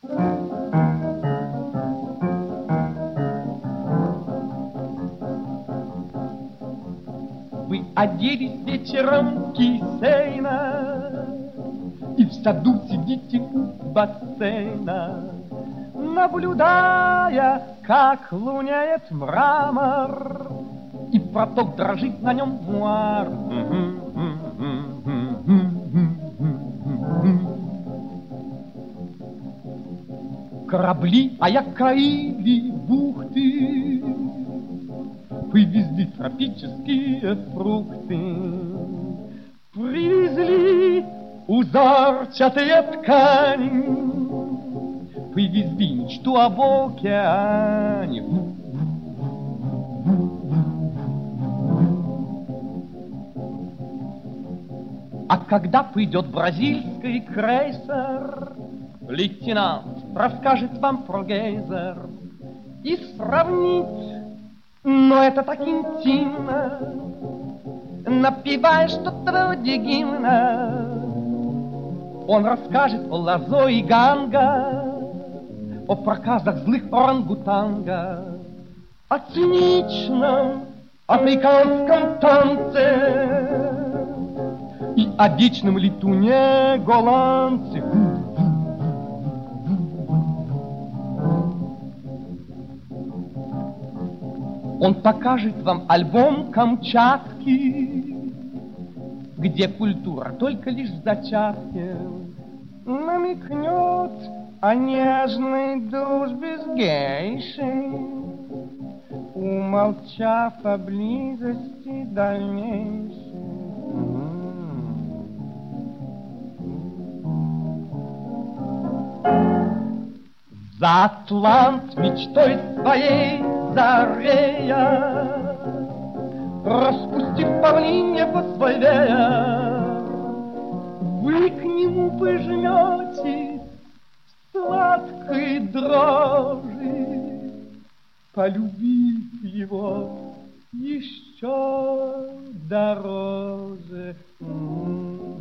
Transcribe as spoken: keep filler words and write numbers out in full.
Вы оделись вечером кисейно и в саду сидите у бассейна, наблюдая, как луняет мрамор, и проток дрожит на нем муар. Корабли оякорили бухты, вывезли тропические фрукты, привезли узорчатые ткани, вывезли мечту об океане. А когда придет бразильский крейсер, лейтенант расскажет вам про гейзер и сравнит, но это так интимно, напевая что-то вроде гимна. Он расскажет о Лазо и Ганга, о проказах злых орангутанга, о циничном африканском танце и о вечном летуне голландце. Он покажет вам альбом Камчатки, где культура только лишь в зачатке, намекнет о нежной дружбе с гейшей, умолчав о близости дальнейшей. За Атлант мечтой своей зарея, распустив павлинье по свой веер, вы к нему пожметесь сладкой дрожи, полюбив его еще дороже.